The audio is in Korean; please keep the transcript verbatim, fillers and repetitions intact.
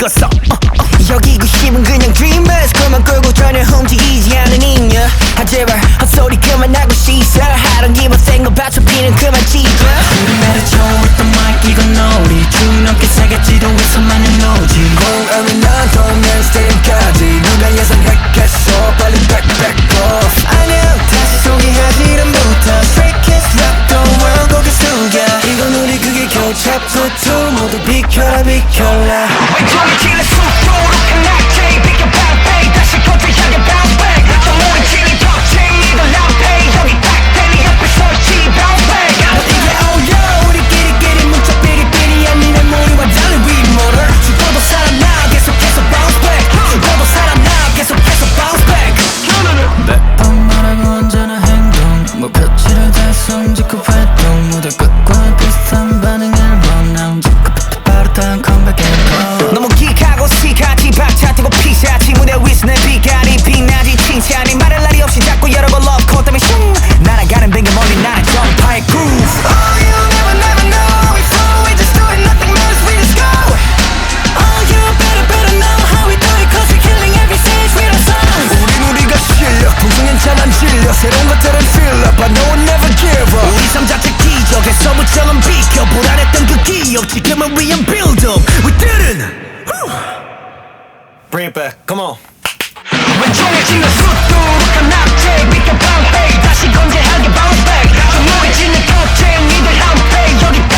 껐어. 어, 어. 여기 구십은 그냥 dreamers. 그만 끌고 전혀 움직이지 않는 인여. 아 제발 헛소리 그만하고 씻어. 하던 기분 생각 받쳐피는 그만 찢어. 나를 처음했던 마이크 이건 놀이 주 넘게 사겠지도 왜 손만은 놓지 공하면 난 동면 스테임까지 누가 예상했겠어. 빨리 back back off. 아니야 다시 소개하지 이름부터 Straight kiss rock the world 고개 숙여 이건 우리 그게 겨우 chapter two. 모두 비켜라 비켜라. 왼쪽에 찔러 쑥도록 낙제 비켜 방패 다시 겉을 향해 bounce back 또 모른 찔린 덕쟁 이들 람페 여기 딱 대리 옆에 설치 bounce back 이게 oh yo 우리끼리끼리 뭉쳐 삐리삐리 아니네 우리와 달리 we motor. 죽어도 살아나 계속해서 bounce back. 죽어도 살아나 계속해서 bounce back. 매번 말하고 언제나 행동 목표치를 달성 직후 활동 무대 끝과 비슷한 반응을 원하는 직후부터 빠르다는 컴백 앨범 너무 기가고 시가지 박차뜨고 피사지 무대 위에서 내 빛깔이 빛나지 칭찬이 말할 날이 없이 자꾸 여러 번 love call 때문에 슝 날아가는 뱅가 멀리 나는 점파의 groove. Oh you never never know we flow we just doing nothing matters we just go Oh you better better know how we do it cause we're killing every stage with our songs 우린 우리가 실력 동성엔 잘안 질려. 새로운 것들은 feel up but no one never give up. 우리 삶 자체 기적에 서부처럼 비켜 불안했던 그 기억 지금은 we on build up. We didn't bring it back come on. 왼쪽에 찔러 쑥도록 낙제 비켜 방패 다시 건재하게 bounce back 또 모른 찔린 덕쟁 이들 람페 여기